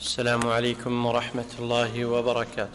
السلام عليكم ورحمة الله وبركاته.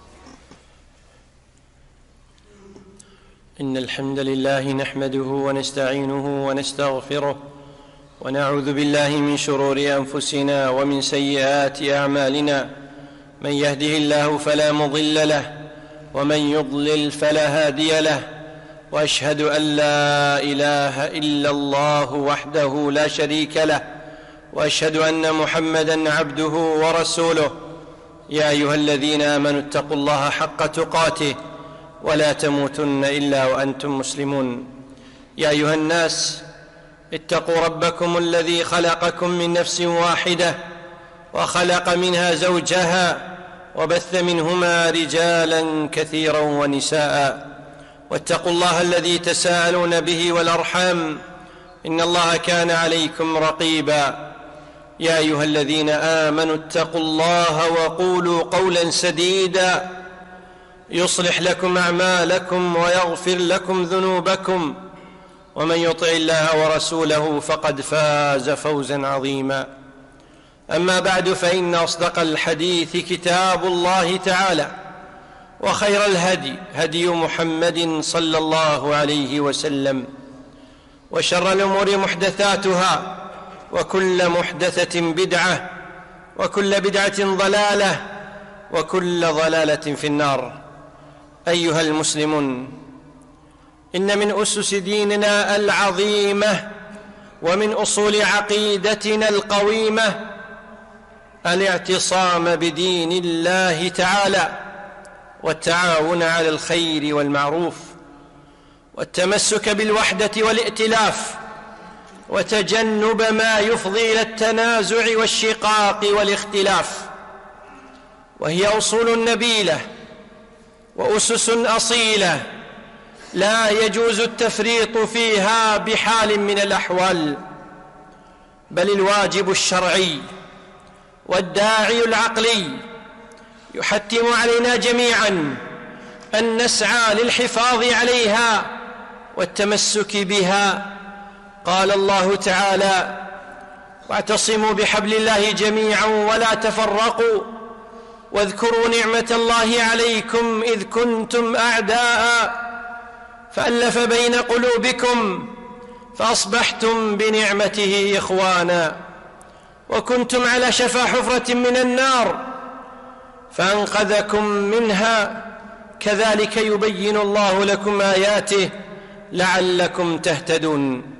إن الحمد لله نحمده ونستعينه ونستغفره ونعوذ بالله من شرور أنفسنا ومن سيئات أعمالنا، من يهده الله فلا مضل له ومن يضلل فلا هادي له، وأشهد أن لا إله إلا الله وحده لا شريك له، وأشهد أن محمدًا عبده ورسوله. يا أيها الذين آمنوا اتقوا الله حق تقاته ولا تموتن إلا وأنتم مسلمون. يا أيها الناس اتقوا ربكم الذي خلقكم من نفس واحدة وخلق منها زوجها وبث منهما رجالا كثيرا ونساء، واتقوا الله الذي تساءلون به والأرحام إن الله كان عليكم رقيبا. يا أيها الذين آمنوا اتقوا الله وقولوا قولا سديدا يصلح لكم أعمالكم ويغفر لكم ذنوبكم، ومن يطع الله ورسوله فقد فاز فوزا عظيما. أما بعد، فإن أصدق الحديث كتاب الله تعالى، وخير الهدي هدي محمد صلى الله عليه وسلم، وشر الأمور محدثاتها، وكل محدثة بدعة، وكل بدعة ضلالة، وكل ضلالة في النار. أيها المسلمون، إن من أسس ديننا العظيمة ومن أصول عقيدتنا القويمة الاعتصام بدين الله تعالى، والتعاون على الخير والمعروف، والتمسك بالوحدة والائتلاف، وتجنب ما يفضي إلى التنازع والشقاق والاختلاف. وهي أصول نبيلة وأسس أصيلة لا يجوز التفريط فيها بحال من الأحوال، بل الواجب الشرعي والداعي العقلي يحتم علينا جميعا أن نسعى للحفاظ عليها والتمسك بها. قال الله تعالى: واعتصموا بحبل الله جميعا ولا تفرقوا، واذكروا نعمة الله عليكم إذ كنتم أعداء فألف بين قلوبكم فأصبحتم بنعمته إخوانا، وكنتم على شفا حفرة من النار فأنقذكم منها، كذلك يبين الله لكم آياته لعلكم تهتدون.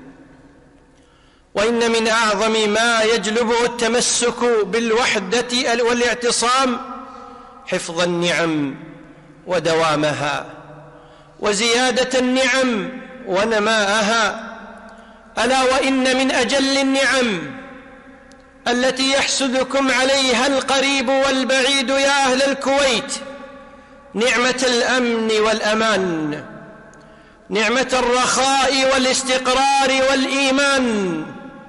وإن من أعظم ما يجلبه التمسك بالوحدة والاعتصام حفظ النعم ودوامها، وزيادة النعم ونماءها. ألا وإن من أجل النعم التي يحسدكم عليها القريب والبعيد يا أهل الكويت نعمة الأمن والأمان، نعمة الرخاء والاستقرار والإيمان.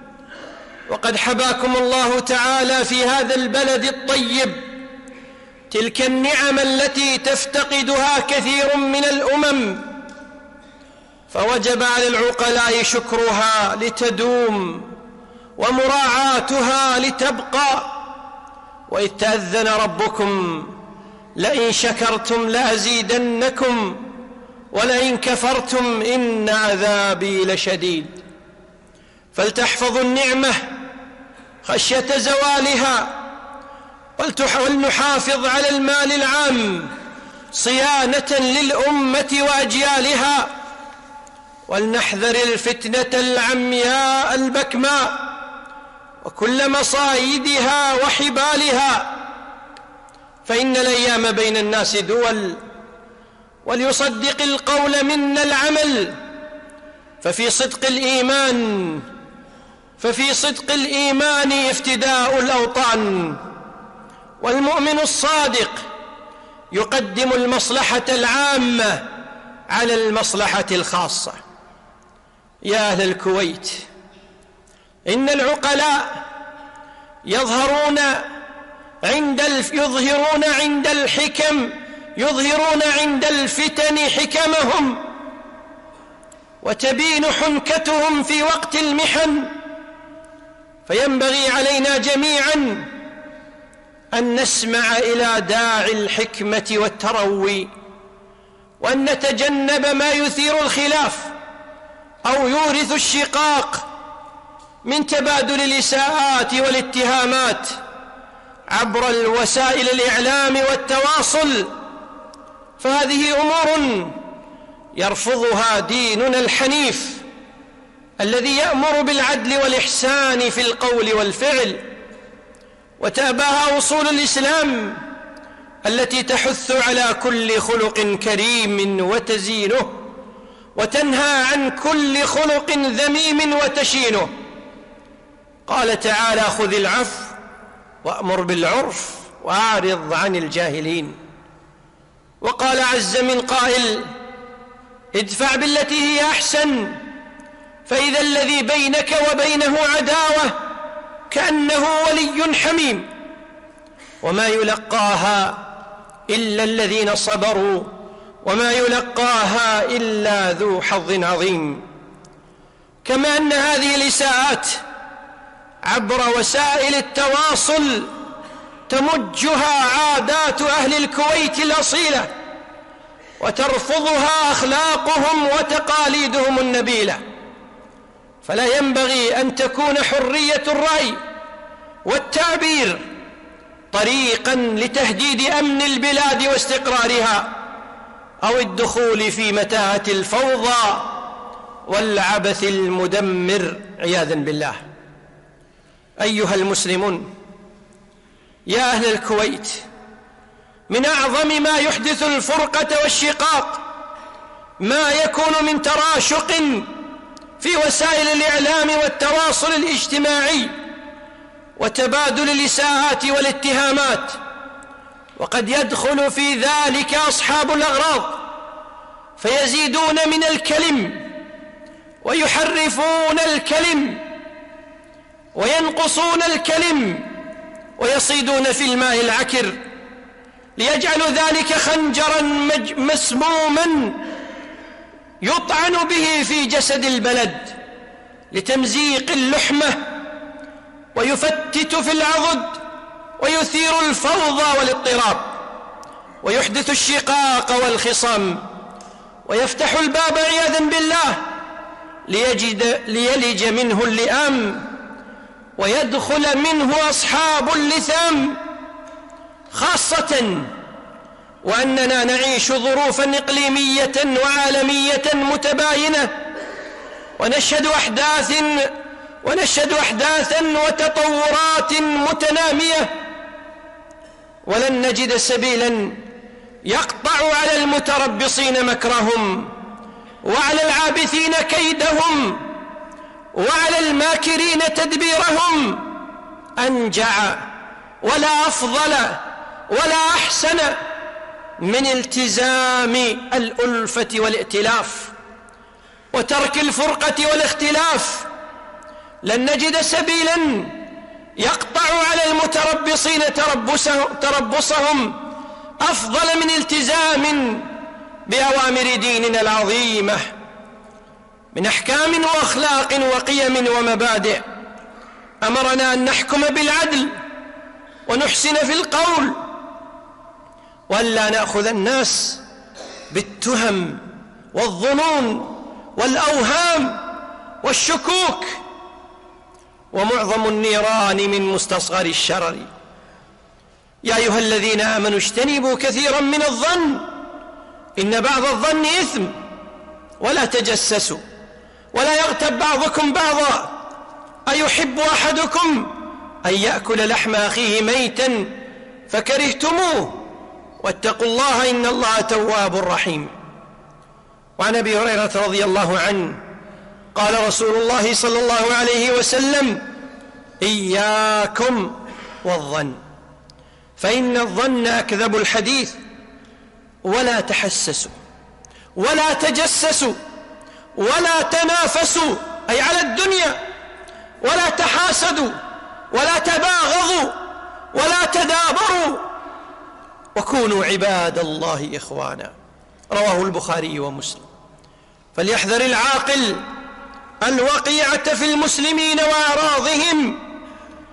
وقد حباكم الله تعالى في هذا البلد الطيب تلك النعم التي تفتقدها كثير من الأمم، فوجب على العقلاء شكرها لتدوم ومراعاتها لتبقى. وإذ تأذن ربكم لئن شكرتم لأزيدنكم ولئن كفرتم إن عذابي لشديد. فلتحفظوا النعمة خشية زوالها، ولنحافظ على المال العام صيانة للأمة وأجيالها، ولنحذر الفتنة العمياء البكماء وكل مصايدها وحبالها، فإن الأيام بين الناس دول، وليصدق القول منا العمل. ففي صدق الإيمان افتداء الأوطان، والمؤمن الصادق يقدم المصلحة العامة على المصلحة الخاصة. يا أهل الكويت، إن العقلاء يظهرون عند الفتن حكمهم، وتبين حنكتهم في وقت المحن، فينبغي علينا جميعا أن نسمع إلى داعي الحكمة والتروي، وأن نتجنب ما يثير الخلاف أو يورث الشقاق من تبادل الإساءات والاتهامات عبر الوسائل الإعلام والتواصل، فهذه أمور يرفضها ديننا الحنيف الذي يأمر بالعدل والإحسان في القول والفعل، وتأباها أصول الإسلام التي تحث على كل خلق كريم وتزينه، وتنهى عن كل خلق ذميم وتشينه. قال تعالى: خذ العفو وأمر بالعرف وأعرض عن الجاهلين. وقال عز من قائل: ادفع بالتي هي أحسن فإذا الذي بينك وبينه عداوة كأنه ولي حميم، وما يلقاها إلا الذين صبروا وما يلقاها إلا ذو حظ عظيم. كما أن هذه الإساءات عبر وسائل التواصل تمجها عادات أهل الكويت الأصيلة، وترفضها أخلاقهم وتقاليدهم النبيلة، فلا ينبغي أن تكون حرية الرأي والتعبير طريقا لتهديد أمن البلاد واستقرارها أو الدخول في متاهة الفوضى والعبث المدمر عياذا بالله. أيها المسلمون، يا أهل الكويت، من أعظم ما يحدث الفرقة والشقاق ما يكون من تراشق في وسائل الإعلام والتواصل الاجتماعي وتبادل الإساءات والاتهامات، وقد يدخل في ذلك أصحاب الأغراض فيزيدون من الكلم ويحرفون الكلم وينقصون الكلم ويصيدون في الماء العكر ليجعلوا ذلك خنجرا مسموما يطعن به في جسد البلد لتمزيق اللحمة، ويفتت في العضد ويثير الفوضى والاضطراب ويحدث الشقاق والخصام، ويفتح الباب عياذا بالله ليلج منه اللئام ويدخل منه أصحاب اللثام، خاصة وأننا نعيش ظروفا إقليمية وعالمية متباينة، ونشهد أحداثا وتطورات متنامية، ولن نجد سبيلا يقطع على المتربصين مكرهم وعلى العابثين كيدهم وعلى الماكرين تدبيرهم أنجع ولا أفضل ولا أحسن من التزام الألفة والائتلاف وترك الفرقة والاختلاف. لن نجد سبيلا يقطع على المتربصين تربصهم أفضل من التزام بأوامر ديننا العظيمة من أحكام وأخلاق وقيم ومبادئ. أمرنا أن نحكم بالعدل ونحسن في القول، وألا نأخذ الناس بالتهم والظنون والأوهام والشكوك، ومعظم النيران من مستصغر الشرر. يا أيها الذين آمنوا اجتنبوا كثيرا من الظن إن بعض الظن إثم، ولا تجسسوا ولا يغتب بعضكم بعضا، أيحب أحدكم أن يأكل لحم أخيه ميتا فكرهتموه، واتقوا الله إن الله تواب رحيم. وعن أبي هريرة رضي الله عنه قال رسول الله صلى الله عليه وسلم: إياكم والظن فإن الظن أكذب الحديث، ولا تحسسوا ولا تجسسوا ولا تنافسوا أي على الدنيا، ولا تحاسدوا ولا تباغضوا ولا تدابروا، وكونوا عباد الله إخوانا. رواه البخاري ومسلم. فليحذر العاقل الوقيعة في المسلمين وأعراضهم،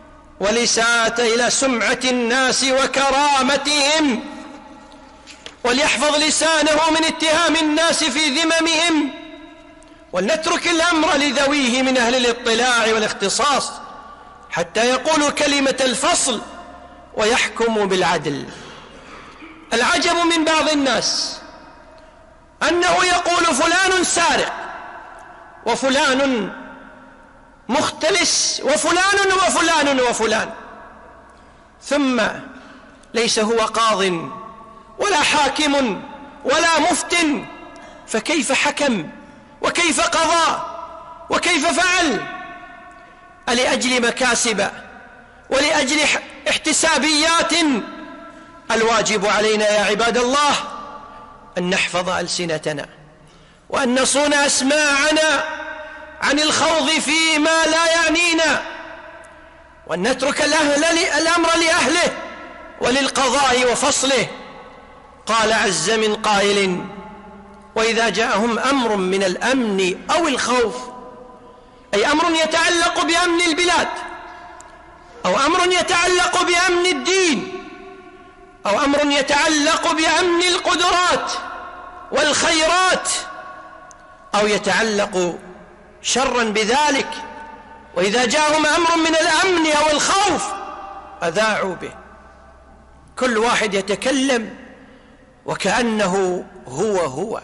والإساءة إلى سمعة الناس وكرامتهم، وليحفظ لسانه من اتهام الناس في ذممهم، ولنترك الأمر لذويه من أهل الاطلاع والاختصاص حتى يقولوا كلمة الفصل ويحكموا بالعدل. العجب من بعض الناس أنه يقول فلان سارق وفلان مختلس وفلان وفلان وفلان، ثم ليس هو قاض ولا حاكم ولا مفت، فكيف حكم وكيف قضى وكيف فعل؟ ألأجل مكاسب ولأجل احتسابيات؟ الواجب علينا يا عباد الله أن نحفظ ألسنتنا وأن نصون أسماعنا عن الخوض فيما لا يعنينا، وأن نترك الأمر لأهله وللقضاء وفصله. قال عز من قائل: وإذا جاءهم أمر من الأمن أو الخوف، أي أمر يتعلق بأمن البلاد، أو أمر يتعلق بأمن الدين، أو أمر يتعلق بأمن القدرات والخيرات، أو يتعلق شرا بذلك، وإذا جاءهم أمر من الأمن أو الخوف أذاعوا به. كل واحد يتكلم وكأنه هو.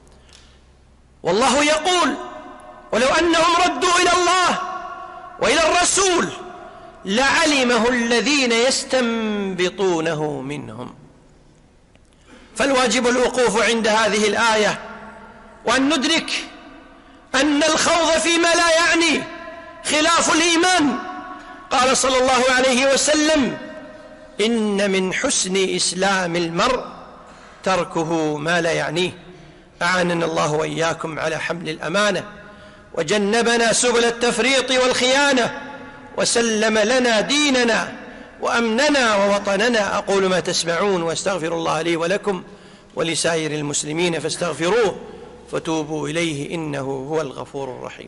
والله يقول: ولو أنهم ردوا إلى الله وإلى الرسول لعلمه الذين يستنبطونه منهم. فالواجب الوقوف عند هذه الآية وأن ندرك أن الخوض فيما لا يعني خلاف الإيمان. قال صلى الله عليه وسلم: إن من حسن إسلام المرء تركه ما لا يعنيه. أعاننا الله وإياكم على حمل الأمانة، وجنبنا سبل التفريط والخيانة، وسلم لنا ديننا وأمننا ووطننا. أقول ما تسمعون واستغفر الله لي ولكم ولسائر المسلمين فاستغفروه فتوبوا إليه إنه هو الغفور الرحيم.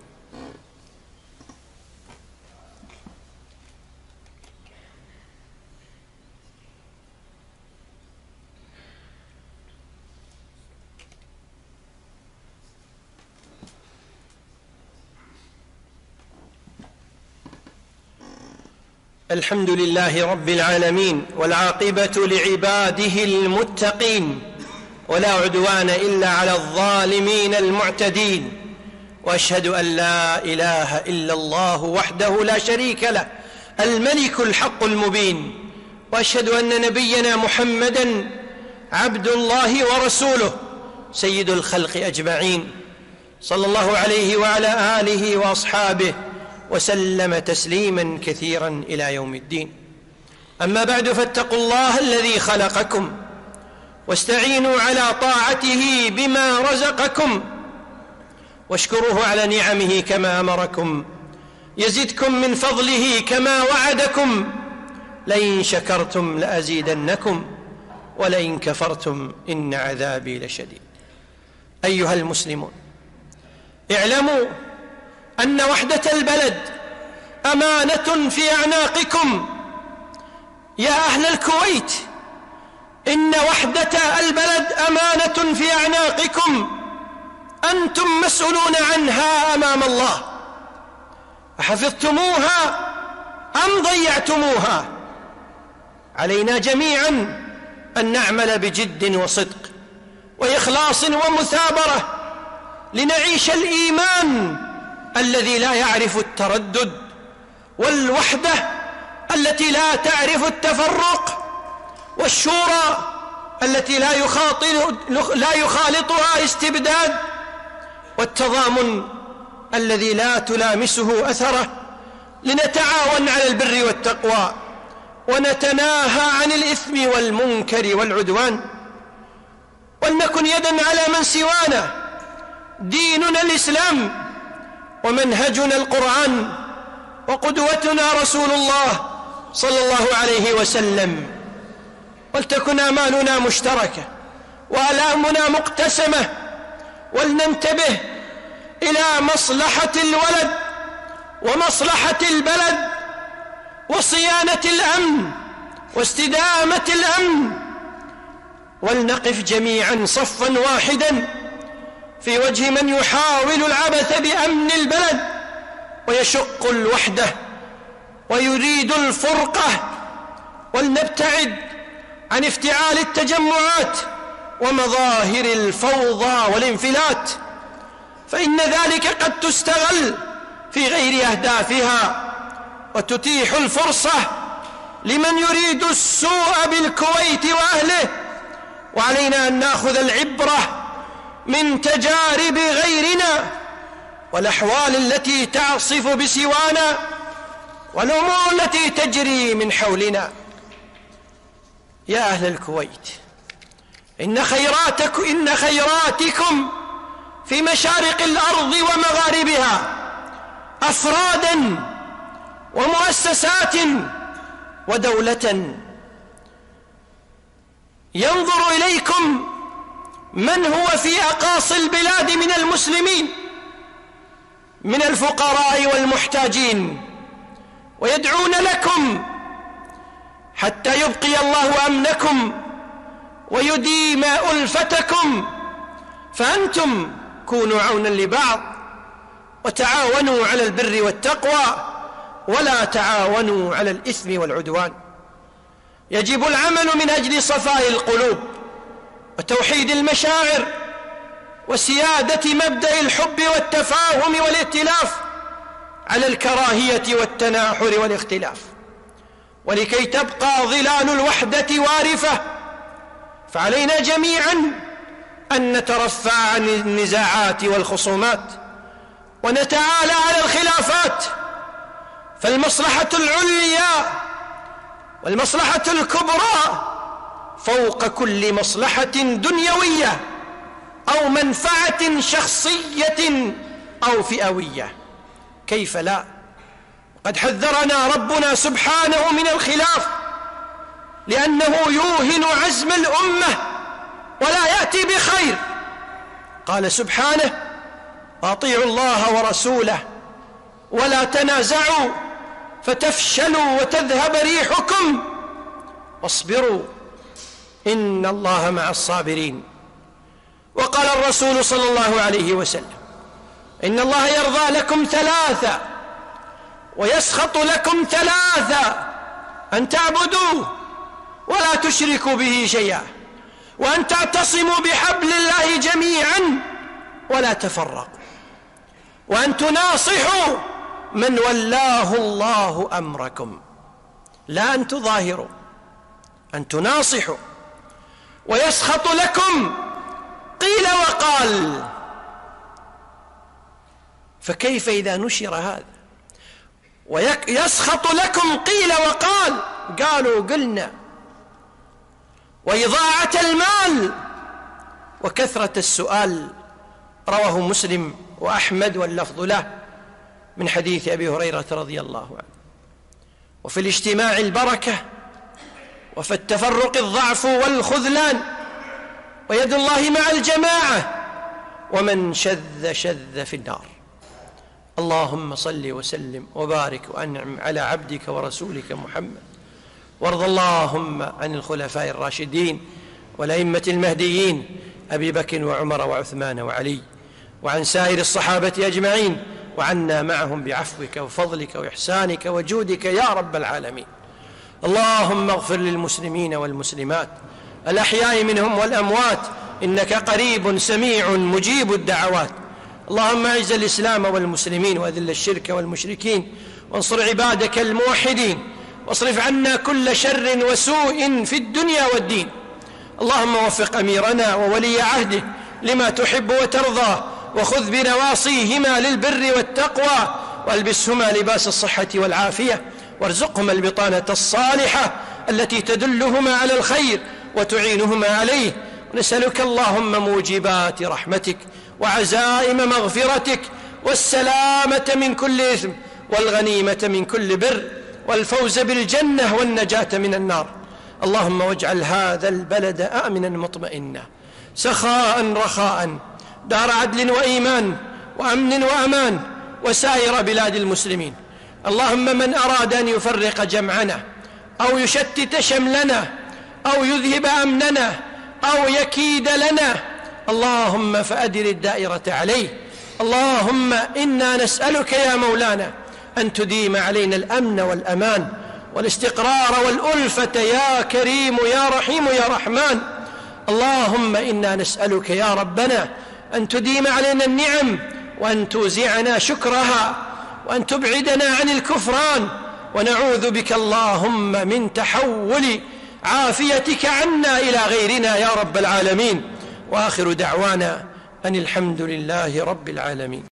الحمد لله رب العالمين، والعاقبة لعباده المتقين، ولا عدوان إلا على الظالمين المعتدين، وأشهد أن لا إله إلا الله وحده لا شريك له الملك الحق المبين، وأشهد أن نبينا محمدًا عبد الله ورسوله سيد الخلق أجمعين، صلى الله عليه وعلى آله وأصحابه وسلم تسليما كثيرا إلى يوم الدين. أما بعد، فاتقوا الله الذي خلقكم واستعينوا على طاعته بما رزقكم، واشكروه على نعمه كما أمركم، يزدكم من فضله كما وعدكم، لئن شكرتم لأزيدنكم ولئن كفرتم إن عذابي لشديد. أيها المسلمون، اعلموا أن وحدة البلد أمانة في أعناقكم. يا أهل الكويت، إن وحدة البلد أمانة في أعناقكم، أنتم مسؤولون عنها أمام الله. أحفظتموها أم ضيعتموها؟ علينا جميعا أن نعمل بجد وصدق وإخلاص ومثابرة لنعيش الإيمان الذي لا يعرف التردد، والوحدة التي لا تعرف التفرق، والشورى التي لا يخالطها استبداد، والتضامن الذي لا تلامسه أثره، لنتعاون على البر والتقوى ونتناهى عن الإثم والمنكر والعدوان، ولنكن يدا على من سوانا. ديننا الإسلام، ومنهجنا القرآن، وقدوتنا رسول الله صلى الله عليه وسلم. ولتكن آمالنا مشتركة وآلامنا مقتسمة، ولننتبه إلى مصلحة الولد ومصلحة البلد وصيانة الأمن واستدامة الأمن، ولنقف جميعا صفا واحدا في وجه من يحاول العبث بأمن البلد ويشق الوحدة ويريد الفرقة، ولنبتعد عن افتعال التجمعات ومظاهر الفوضى والانفلات، فإن ذلك قد تستغل في غير أهدافها وتتيح الفرصة لمن يريد السوء بالكويت وأهله. وعلينا أن نأخذ العبرة من تجارب غيرنا والأحوال التي تعصف بسوانا والأمور التي تجري من حولنا. يا أهل الكويت، إن خيراتكم في مشارق الأرض ومغاربها أفرادا ومؤسسات ودولة ينظر إليكم من هو في أقاصي البلاد من المسلمين من الفقراء والمحتاجين، ويدعون لكم حتى يبقي الله أمنكم ويديم ألفتكم. فأنتم كونوا عونا لبعض وتعاونوا على البر والتقوى ولا تعاونوا على الإثم والعدوان. يجب العمل من أجل صفاء القلوب وتوحيد المشاعر وسيادة مبدأ الحب والتفاهم والائتلاف على الكراهية والتناحر والاختلاف. ولكي تبقى ظلال الوحدة وارفة فعلينا جميعا أن نترفع عن النزاعات والخصومات ونتعالى على الخلافات، فالمصلحة العليا والمصلحة الكبرى فوق كل مصلحة دنيوية أو منفعة شخصية أو فئوية. كيف لا؟ قد حذرنا ربنا سبحانه من الخلاف لأنه يوهن عزم الأمة ولا يأتي بخير. قال سبحانه: أطيعوا الله ورسوله ولا تنازعوا فتفشلوا وتذهب ريحكم واصبروا إن الله مع الصابرين. وقال الرسول صلى الله عليه وسلم: إن الله يرضى لكم ثلاثة ويسخط لكم ثلاثة: أن تعبدوه ولا تشركوا به شيئا، وأن تعتصموا بحبل الله جميعا ولا تفرقوا، وأن تناصحوا من ولاه الله أمركم. لا أن تظاهروا، أن تناصحوا. ويسخط لكم قيل وقال. فكيف إذا نشر هذا؟ ويسخط لكم قيل وقال، قالوا قلنا، وإضاعة المال وكثرة السؤال. رواه مسلم وأحمد واللفظ له من حديث أبي هريرة رضي الله عنه. وفي الاجتماع البركة وفي التفرق الضعف والخذلان، ويد الله مع الجماعة، ومن شذ شذ في النار. اللهم صل وسلم وبارك وأنعم على عبدك ورسولك محمد، وارض اللهم عن الخلفاء الراشدين والأئمة المهديين أبي بكر وعمر وعثمان وعلي، وعن سائر الصحابة أجمعين، وعنا معهم بعفوك وفضلك وإحسانك وجودك يا رب العالمين. اللهم اغفر للمسلمين والمسلمات الأحياء منهم والأموات، إنك قريب سميع مجيب الدعوات. اللهم أعز الإسلام والمسلمين وأذل الشرك والمشركين، وانصر عبادك الموحدين، واصرف عنا كل شر وسوء في الدنيا والدين. اللهم وفق أميرنا وولي عهده لما تحب وترضى، وخذ بنواصيهما للبر والتقوى، والبسهما لباس الصحة والعافية، وارزقهما البطانة الصالحة التي تدلهما على الخير وتعينهما عليه. ونسألك اللهم موجبات رحمتك وعزائم مغفرتك والسلامة من كل إثم والغنيمة من كل بر والفوز بالجنة والنجاة من النار. اللهم واجعل هذا البلد آمنا مطمئنا سخاء رخاء، دار عدل وإيمان وأمن وأمان، وسائر بلاد المسلمين. اللهم من أراد أن يفرق جمعنا أو يشتت شملنا أو يذهب أمننا أو يكيد لنا، اللهم فأدر الدائرة عليه. اللهم إنا نسألك يا مولانا أن تديم علينا الأمن والأمان والاستقرار والألفة يا كريم يا رحيم يا رحمن. اللهم إنا نسألك يا ربنا أن تديم علينا النعم وأن توزعنا شكرها وأن تبعدنا عن الكفران، ونعوذ بك اللهم من تحول عافيتك عنا إلى غيرنا يا رب العالمين. وآخر دعوانا أن الحمد لله رب العالمين.